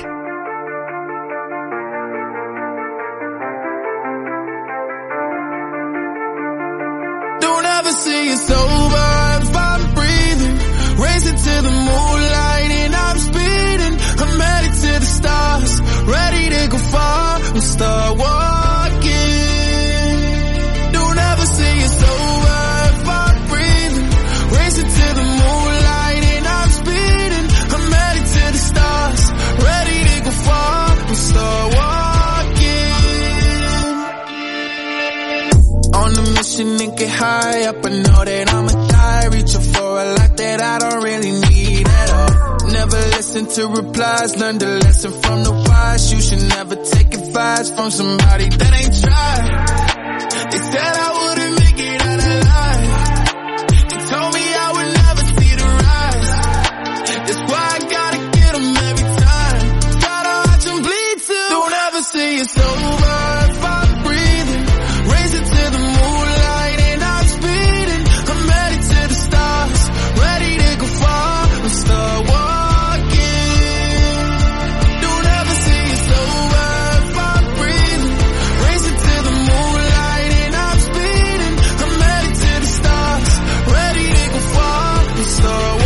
Don't ever see it's over if I'm breathing. Racing to the moonlight and I'm speeding. I'm headed to the stars, ready to go far and start walking. Don't ever see it's over if I'm breathing. Racing to the moonlight and I'm speeding. I'm headed to the stars, ready to go far and start walking. On a mission and get high up, I know that I'ma die. Reaching for a lot that I don't really need at all. Never listen to replies, learn the lesson from the wise. You should never take advice from somebody that ain't tried. They said I wouldn't make it out alive. They told me I would never see the rise. That's why I gotta get them every time. Gotta watch them bleed too. Don't ever see it's over if I'm breathing. Racing to the moonlight and I'm speeding. I'm headed to the stars, ready to go far and start walking. Don't ever see it's over if I'm breathing. Racing to the moonlight and I'm speeding. I'm headed to the stars, ready to go far and start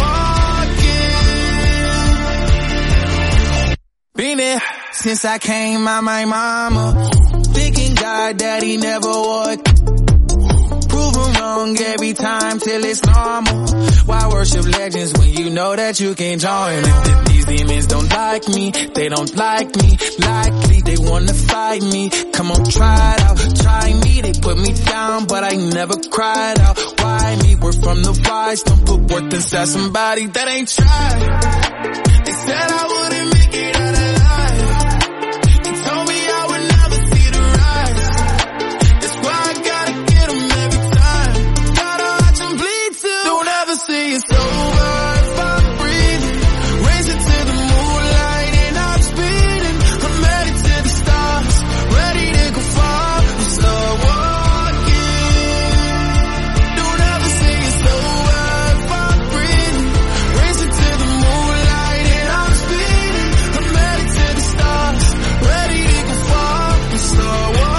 walking. Been there since I came out my mama. Thinking God that he never would. Proven wrong every time till it's normal. Why worship legends when you know that you can't join? If these demons don't like me, they don't like me. Likely they wanna fight me. Come on, try it out, try me. They put me down, but I never cried out. Why me? We're from the wise. Don't put worth inside somebody that ain't tried. They said I wouldn't make it out alive. They told me I would never see the rise. That's why I gotta get them every time. Gotta watch them bleed too. Don't ever see it's over if I'm breathing. Racing to the moonlight and I'm speeding. I'm headed to the stars, ready to go far and start walking. Don't ever see it's over if I'm breathing. Racing to the moonlight and I'm speeding. I'm headed to the stars, ready to go far and start walking.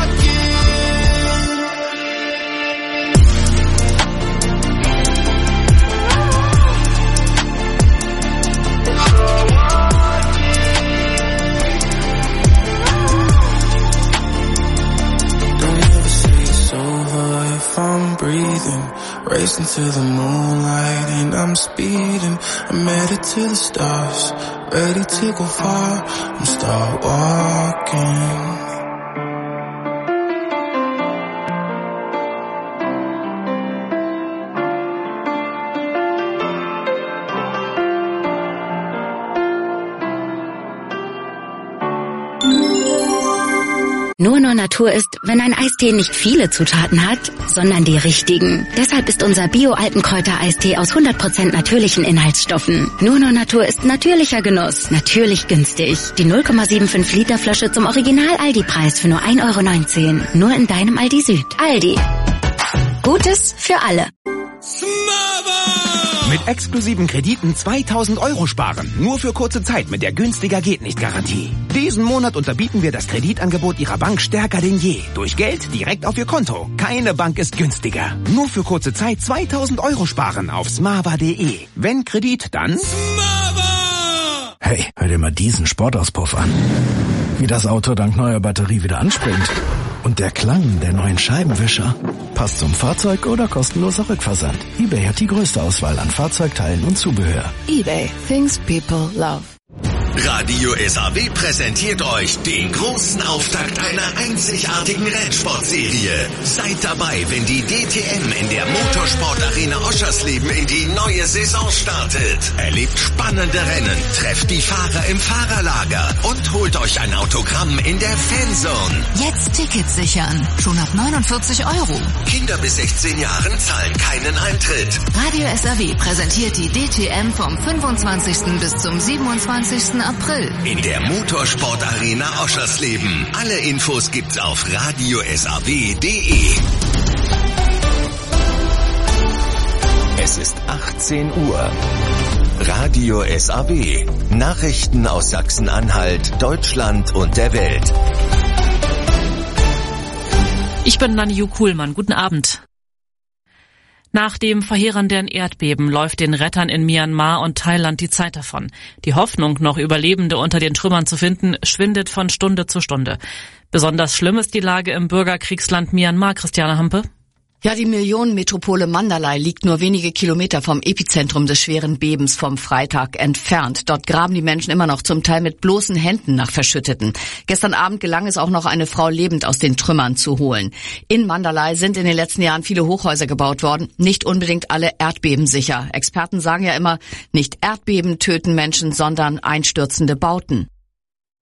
Don't ever say it's over if I'm breathing. Racing to the moonlight and I'm speeding. I'm headed to the stars, ready to go far and start walking. Nur nur Natur ist, wenn ein Eistee nicht viele Zutaten hat, sondern die richtigen. Deshalb ist unser Bio-Alpenkräuter-Eistee aus hundert Prozent natürlichen Inhaltsstoffen. Nur nur Natur ist natürlicher Genuss, natürlich günstig. Die null Komma fünfundsiebzig Liter Flasche zum Original-Aldi-Preis für nur ein Euro neunzehn. Nur in deinem Aldi Süd. Aldi. Gutes für alle. Mit exklusiven Krediten zweitausend Euro sparen. Nur für kurze Zeit mit der günstiger geht nicht Garantie. Diesen Monat unterbieten wir das Kreditangebot Ihrer Bank stärker denn je. Durch Geld direkt auf Ihr Konto. Keine Bank ist günstiger. Nur für kurze Zeit zweitausend Euro sparen auf smava punkt de. Wenn Kredit, dann Smava! Hey, hör dir mal diesen Sportauspuff an. Wie das Auto dank neuer Batterie wieder anspringt. Und der Klang der neuen Scheibenwischer. Passt zum Fahrzeug oder kostenloser Rückversand. eBay hat die größte Auswahl an Fahrzeugteilen und Zubehör. eBay. Things people love. Radio S A W präsentiert euch den großen Auftakt einer einzigartigen Rennsportserie. Seid dabei, wenn die D T M in der Motorsportarena Oschersleben in die neue Saison startet. Erlebt spannende Rennen, trefft die Fahrer im Fahrerlager und holt euch ein Autogramm in der Fanzone. Jetzt Tickets sichern. Schon ab neunundvierzig Euro. Kinder bis sechzehn Jahren zahlen keinen Eintritt. Radio S A W präsentiert die D T M vom fünfundzwanzigsten bis zum siebenundzwanzigsten April. In der Motorsportarena Oschersleben. Alle Infos gibt's auf radio s a w punkt de. Es ist achtzehn Uhr. Radio S A W. Nachrichten aus Sachsen-Anhalt, Deutschland und der Welt. Ich bin Nanju Kuhlmann. Guten Abend. Nach dem verheerenden Erdbeben läuft den Rettern in Myanmar und Thailand die Zeit davon. Die Hoffnung, noch Überlebende unter den Trümmern zu finden, schwindet von Stunde zu Stunde. Besonders schlimm ist die Lage im Bürgerkriegsland Myanmar, Christiane Hampe. Ja, die Millionenmetropole Mandalay liegt nur wenige Kilometer vom Epizentrum des schweren Bebens vom Freitag entfernt. Dort graben die Menschen immer noch zum Teil mit bloßen Händen nach Verschütteten. Gestern Abend gelang es auch noch, eine Frau lebend aus den Trümmern zu holen. In Mandalay sind in den letzten Jahren viele Hochhäuser gebaut worden, nicht unbedingt alle erdbebensicher. Experten sagen ja immer, nicht Erdbeben töten Menschen, sondern einstürzende Bauten.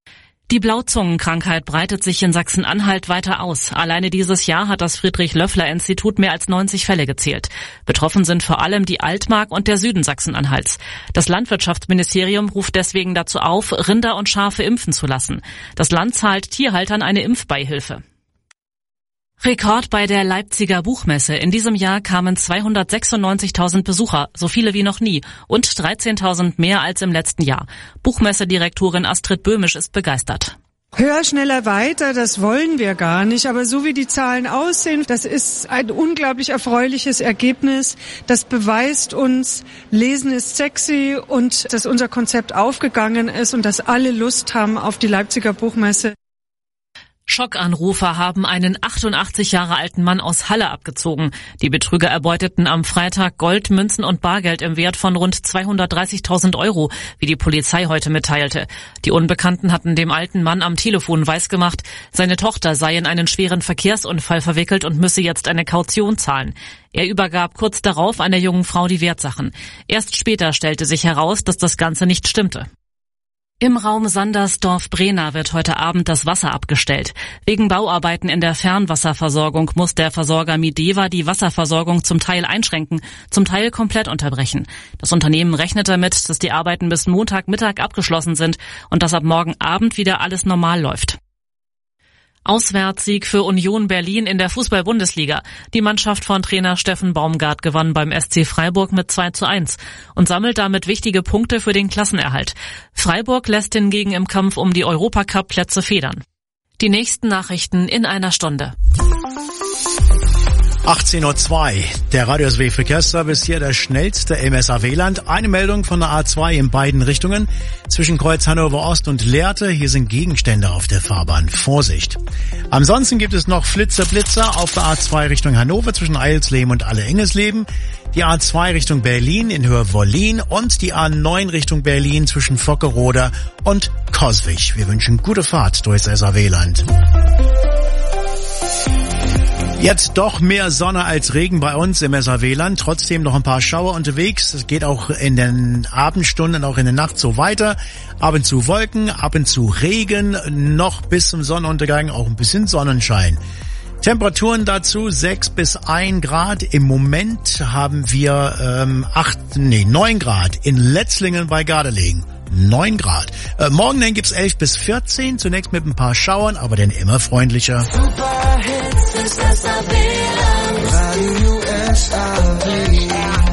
Die Blauzungenkrankheit breitet sich in Sachsen-Anhalt weiter aus. Alleine dieses Jahr hat das Friedrich-Löffler-Institut mehr als neunzig Fälle gezählt. Betroffen sind vor allem die Altmark und der Süden Sachsen-Anhalts. Das Landwirtschaftsministerium ruft deswegen dazu auf, Rinder und Schafe impfen zu lassen. Das Land zahlt Tierhaltern eine Impfbeihilfe. Rekord bei der Leipziger Buchmesse. In diesem Jahr kamen zweihundertsechsundneunzigtausend Besucher, so viele wie noch nie, und dreizehntausend mehr als im letzten Jahr. Buchmessedirektorin Astrid Böhmisch ist begeistert. Höher, schneller, weiter, das wollen wir gar nicht. Aber so wie die Zahlen aussehen, das ist ein unglaublich erfreuliches Ergebnis. Das beweist uns, Lesen ist sexy und dass unser Konzept aufgegangen ist und dass alle Lust haben auf die Leipziger Buchmesse. Schockanrufer haben einen achtundachtzig Jahre alten Mann aus Halle abgezogen. Die Betrüger erbeuteten am Freitag Gold, Münzen und Bargeld im Wert von rund zweihundertdreißigtausend Euro, wie die Polizei heute mitteilte. Die Unbekannten hatten dem alten Mann am Telefon weisgemacht, seine Tochter sei in einen schweren Verkehrsunfall verwickelt und müsse jetzt eine Kaution zahlen. Er übergab kurz darauf einer jungen Frau die Wertsachen. Erst später stellte sich heraus, dass das Ganze nicht stimmte. Im Raum Sandersdorf-Brehna wird heute Abend das Wasser abgestellt. Wegen Bauarbeiten in der Fernwasserversorgung muss der Versorger Mideva die Wasserversorgung zum Teil einschränken, zum Teil komplett unterbrechen. Das Unternehmen rechnet damit, dass die Arbeiten bis Montagmittag abgeschlossen sind und dass ab morgen Abend wieder alles normal läuft. Auswärtssieg für Union Berlin in der Fußball-Bundesliga. Die Mannschaft von Trainer Steffen Baumgart gewann beim S C Freiburg mit zwei zu eins und sammelt damit wichtige Punkte für den Klassenerhalt. Freiburg lässt hingegen im Kampf um die Europacup-Plätze federn. Die nächsten Nachrichten in einer Stunde. achtzehn Uhr zwei, der Radio S W Verkehrsservice hier, der schnellste im S A W-Land. Eine Meldung von der A zwei in beiden Richtungen. Zwischen Kreuz Hannover Ost und Lehrte, hier sind Gegenstände auf der Fahrbahn. Vorsicht. Ansonsten gibt es noch Flitzer, Blitzer auf der A zwei Richtung Hannover zwischen Eilsleben und Alle-Engesleben. Die A zwei Richtung Berlin in Höhe Wollin und die A neun Richtung Berlin zwischen Fockerode und Coswig. Wir wünschen gute Fahrt durchs S A W-Land. Jetzt doch mehr Sonne als Regen bei uns im S A W-Land. Trotzdem noch ein paar Schauer unterwegs. Es geht auch in den Abendstunden, auch in der Nacht so weiter. Ab und zu Wolken, ab und zu Regen, noch bis zum Sonnenuntergang auch ein bisschen Sonnenschein. Temperaturen dazu sechs bis ein Grad. Im Moment haben wir ähm, acht, nee, neun Grad in Letzlingen bei Gardelegen. neun Grad. Äh, morgen dann gibt's elf bis vierzehn, zunächst mit ein paar Schauern, aber dann immer freundlicher. Superhits ist S A W-Land. Radio S A W.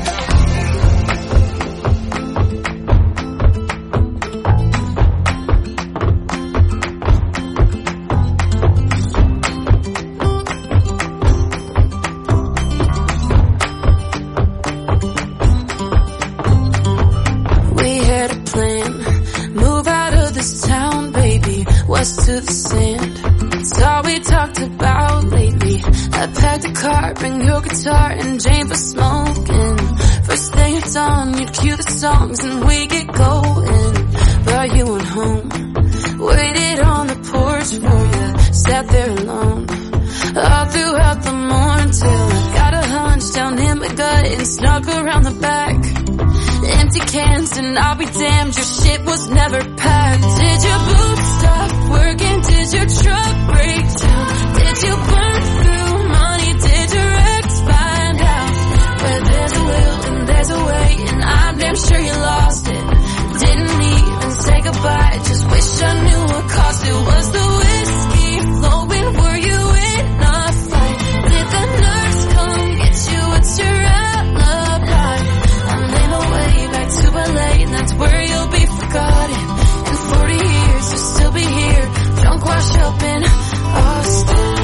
To the sand, it's all we talked about lately. I packed a car, bring your guitar and Jane for smoking. First thing at dawn, you'd cue the songs and we get going. But you went home, waited on the porch for you, sat there alone all throughout the morning till I got a hunch down in my gut and snuck around the back. Empty cans and I'll be damned, your shit was never packed. Did your boots stop working? Did your truck break down? Did you burn through money? Did your ex find out? Where there's a will and there's a way, and I'm damn sure you lost it. Didn't even say goodbye, just wish I knew what cost it. Was the whiskey flowing? Were you in a fight? Did the nurse come get you? What's your alibi? I'm in a way back to L A, and that's where you'll be forgotten. In forty years you'll still be here, drunk washed up in Austin.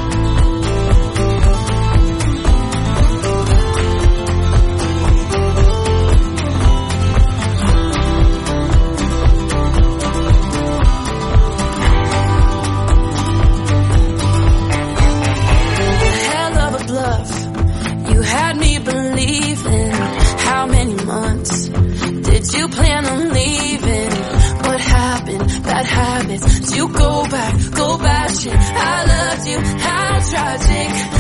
Hell of a bluff, you had me believing. How many months did you plan on leaving? What happened? Bad habits. Do you go back, go back shit? I loved you, how tragic.